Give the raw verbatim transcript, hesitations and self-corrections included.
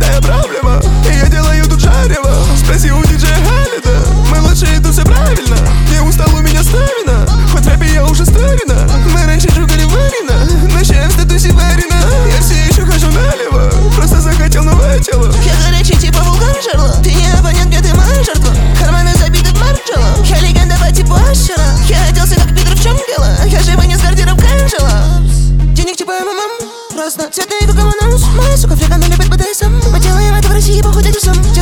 большая проблема. И я делаю тут жарево. Спроси у диджея Халида. Мы лучшие, тут все правильно. Не устал, у меня стамина. Хоть в рэпе я уже старина. Мы раньше жугали варено, но сейчас в статусе барина. Я все еще хожу налево, просто захотел новое тело. Я горячий типа вулкан жерло. Ты не абонент, где ты моя жертва. Карманы забиты в марджело. Я легенда по типу Ашера. Я оделся как Питер, в чем дело? Я же вынес гардероб Канджела. Денег типа МММ. Просто цветные как анонс. Моя сука фрика, но любит БДСМ. Мы делаем это в России, похуй дадим сам.